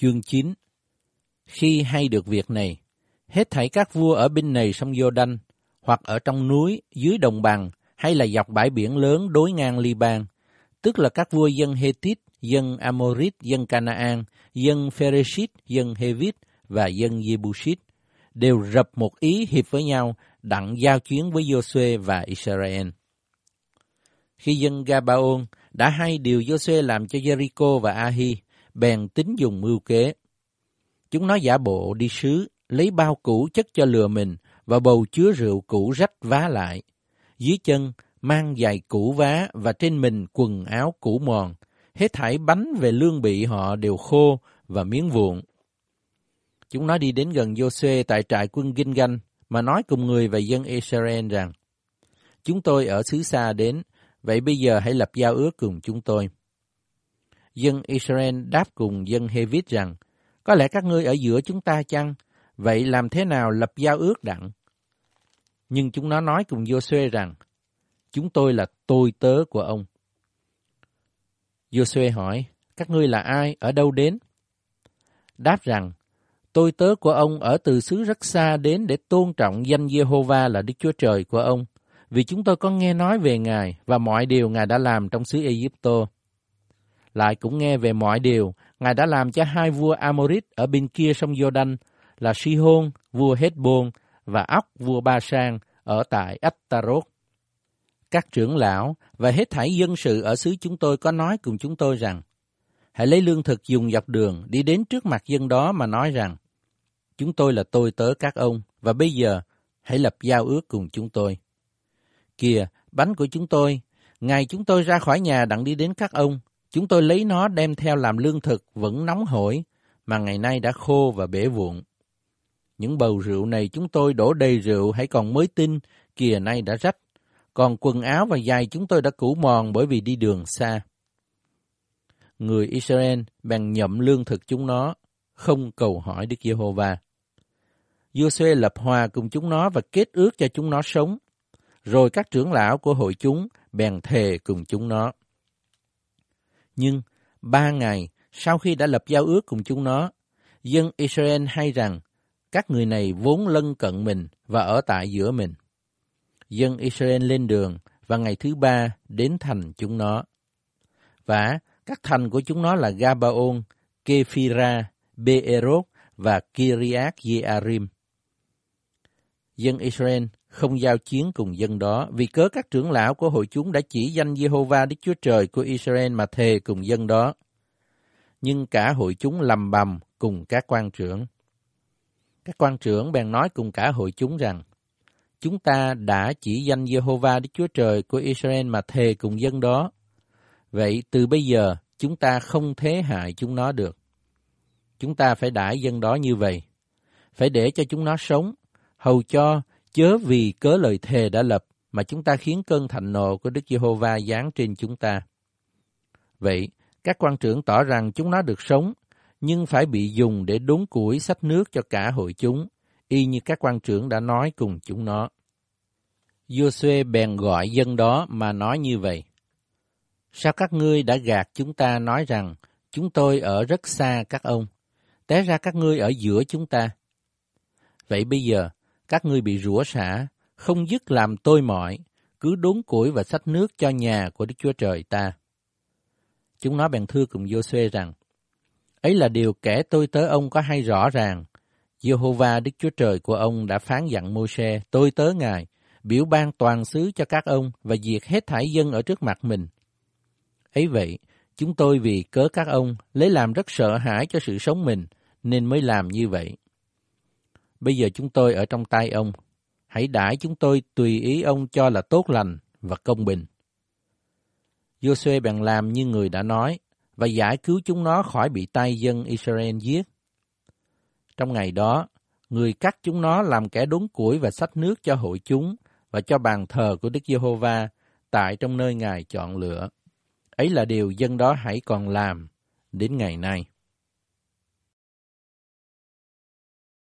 Chương 9. Khi hay được việc này, hết thảy các vua ở bên này sông Giô-đanh, hoặc ở trong núi, dưới đồng bằng, hay là dọc bãi biển lớn đối ngang Li-ban, tức là các vua dân Hê-tít, dân Amorit, dân Canaan, dân Phereshit, dân Hê-vít và dân Giê-bu-sít, đều rập một ý hiệp với nhau, đặng giao chiến với Giô-suê và Israel. Khi dân Ga-ba-ôn đã hay điều Giô-suê làm cho Giê-ri-cô và A-hi, bèn tính dùng mưu kế. Chúng nó giả bộ đi sứ, lấy bao cũ chất cho lừa mình và bầu chứa rượu cũ rách vá lại. Dưới chân mang giày cũ vá và trên mình quần áo cũ mòn. Hết thảy bánh về lương bị họ đều khô và miếng vụn. Chúng nó đi đến gần Giô-suê tại trại quân Ginh-ganh mà nói cùng người và dân Israel rằng: Chúng tôi ở xứ xa đến, vậy bây giờ hãy lập giao ước cùng chúng tôi. Dân Israel đáp cùng dân Hê-vít rằng: Có lẽ các ngươi ở giữa chúng ta chăng? Vậy làm thế nào lập giao ước đặng? Nhưng chúng nó nói cùng Giô-suê rằng: Chúng tôi là tôi tớ của ông. Giô-suê hỏi: Các ngươi là ai? Ở đâu đến? Đáp rằng: Tôi tớ của ông ở từ xứ rất xa đến để tôn trọng danh Giê-hô-va là Đức Chúa Trời của ông, vì chúng tôi có nghe nói về Ngài và mọi điều Ngài đã làm trong xứ Ê-díp-tô. Lại cũng nghe về mọi điều Ngài đã làm cho hai vua Amorit ở bên kia sông Giô-đanh là Si-hôn, vua Hét-bôn, và Óc, vua Ba-sang, ở tại Ách-ta-rốt. Các trưởng lão và hết thảy dân sự ở xứ chúng tôi có nói cùng chúng tôi rằng: Hãy lấy lương thực dùng dọc đường, đi đến trước mặt dân đó mà nói rằng: Chúng tôi là tôi tớ các ông, và bây giờ hãy lập giao ước cùng chúng tôi. Kìa, bánh của chúng tôi, ngày chúng tôi ra khỏi nhà đặng đi đến các ông, chúng tôi lấy nó đem theo làm lương thực vẫn nóng hổi, mà ngày nay đã khô và bể vụn. Những bầu rượu này chúng tôi đổ đầy rượu hãy còn mới tinh, kìa nay đã rách. Còn quần áo và giày chúng tôi đã cũ mòn bởi vì đi đường xa. Người Israel bèn nhậm lương thực chúng nó, không cầu hỏi Đức Giê-hô-va. Giô-suê lập hòa cùng chúng nó và kết ước cho chúng nó sống. Rồi các trưởng lão của hội chúng bèn thề cùng chúng nó. Nhưng 3 ngày sau khi đã lập giao ước cùng chúng nó, dân Israel hay rằng các người này vốn lân cận mình và ở tại giữa mình. Dân Israel lên đường và ngày thứ 3 đến thành chúng nó. Và các thành của chúng nó là Ga-ba-ôn, Kê-phi-ra, Bê-ê-rốt và Ki-ri-át-giê-a-rim. Dân Israel không giao chiến cùng dân đó vì cớ các trưởng lão của hội chúng đã chỉ danh Giê-hô-va Đức Chúa Trời của Israel mà thề cùng dân đó. Nhưng cả hội chúng lầm bầm cùng các quan trưởng. Các quan trưởng bèn nói cùng cả hội chúng rằng: Chúng ta đã chỉ danh Giê-hô-va Đức Chúa Trời của Israel mà thề cùng dân đó. Vậy từ bây giờ chúng ta không thế hại chúng nó được. Chúng ta phải đãi dân đó như vậy, phải để cho chúng nó sống, hầu cho chớ vì cớ lời thề đã lập mà chúng ta khiến cơn thạnh nộ của Đức Giê-hô-va giáng trên chúng ta. Vậy các quan trưởng tỏ rằng chúng nó được sống, nhưng phải bị dùng để đốn củi xách nước cho cả hội chúng, y như các quan trưởng đã nói cùng chúng nó. Giô-suê bèn gọi dân đó mà nói như vậy: Sao các ngươi đã gạt chúng ta nói rằng chúng tôi ở rất xa các ông, té ra các ngươi ở giữa chúng ta? Vậy bây giờ các ngươi bị rủa xả, không dứt làm tôi mỏi, cứ đốn củi và xách nước cho nhà của Đức Chúa Trời ta. Chúng nó bèn thưa cùng Giô-suê rằng: Ấy là điều kẻ tôi tớ ông có hay rõ ràng. Giê-hô-va Đức Chúa Trời của ông đã phán dặn Mô-sê, tôi tớ Ngài, biểu ban toàn xứ cho các ông và diệt hết thảy dân ở trước mặt mình. Ấy vậy, chúng tôi vì cớ các ông lấy làm rất sợ hãi cho sự sống mình, nên mới làm như vậy. Bây giờ chúng tôi ở trong tay ông, hãy đãi chúng tôi tùy ý ông cho là tốt lành và công bình. Giô-suê bèn làm như người đã nói, và giải cứu chúng nó khỏi bị tay dân Israel giết. Trong ngày đó, người cắt chúng nó làm kẻ đốn củi và xách nước cho hội chúng và cho bàn thờ của Đức Giê-hô-va tại trong nơi Ngài chọn lựa. Ấy là điều dân đó hãy còn làm đến ngày nay.